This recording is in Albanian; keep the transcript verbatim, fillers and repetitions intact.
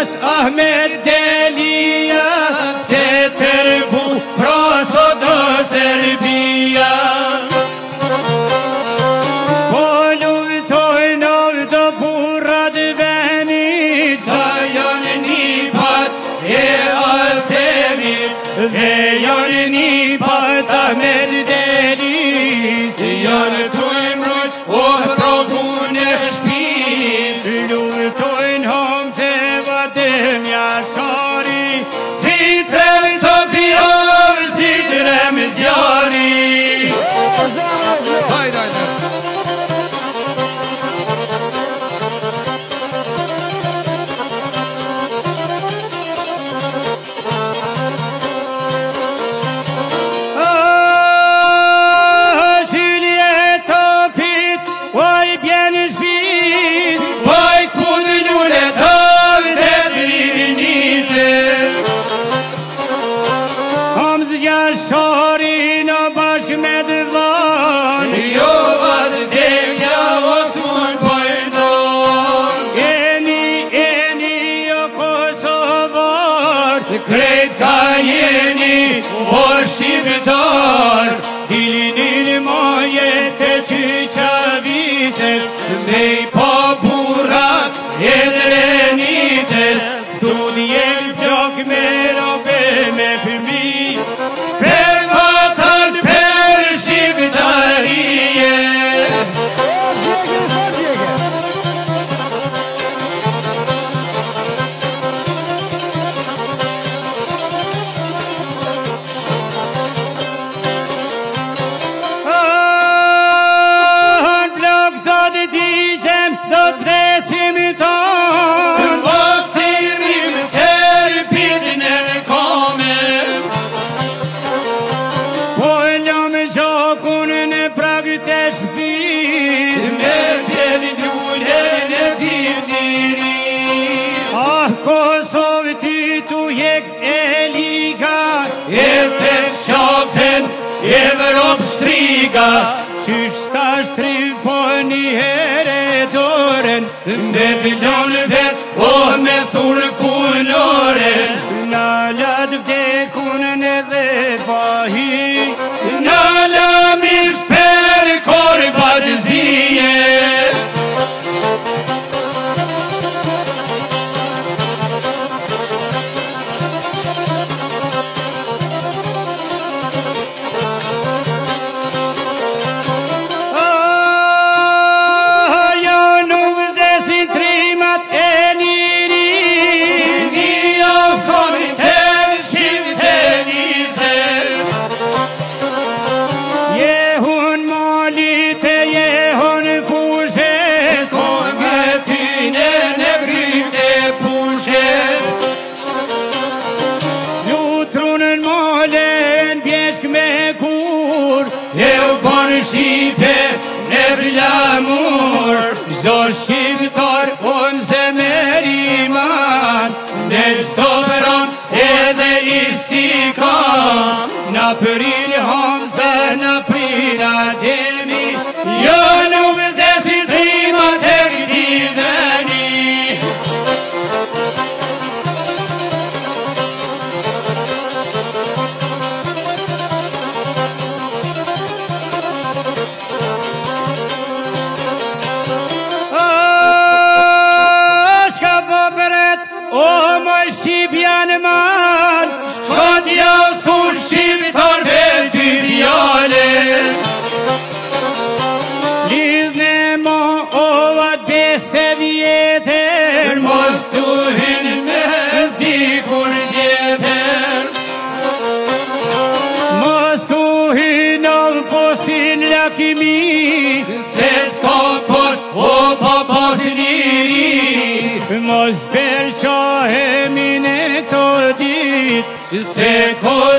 është Ahmet Delia, se tërbu proso do Serbia. Po luftojnë do burrat venit, ta janë nipat e Asemit, dhe janë nipat Ahmet Delis, janë tujmrujt o progun e shpis. Luftojnë Hamze Vadem Jashari, si trem të pjov, si trem zjari. Hajde, hajde. Jashari në bashk me dëvlan, jo vazhdevja mos mund përdon. Eni, eni o Kosovar, krejt ka jeni o shqiptar. Dilinin mojet e Qyqavicës, me i po burat e Drenicës. Du t'jem flok me robe me fëmi, Kosovë ty tu jek e liga, e të qafen e Evropë shtriga. Qysh stash tri po një here doren, me vilon vet o me thur kuloren. Na lad vdekun edhe bahi, na lamish per korbat zije. Zdo shqiptar unë zemeriman, ne zdo përon edhe istikan. Na përin Hamza, na përin Ademi, jo nuk desin primat e këti dheni. Shqipjan man, shkot ja thu shqiptar vel dy fjale. Lidhne mo ovat beste vjeter, mos tu hin me zdikur zjeter. Mos tu hin all postin lakimi, se s'ka post o pa pas liri. Mos per qahemi në këto dit, se ko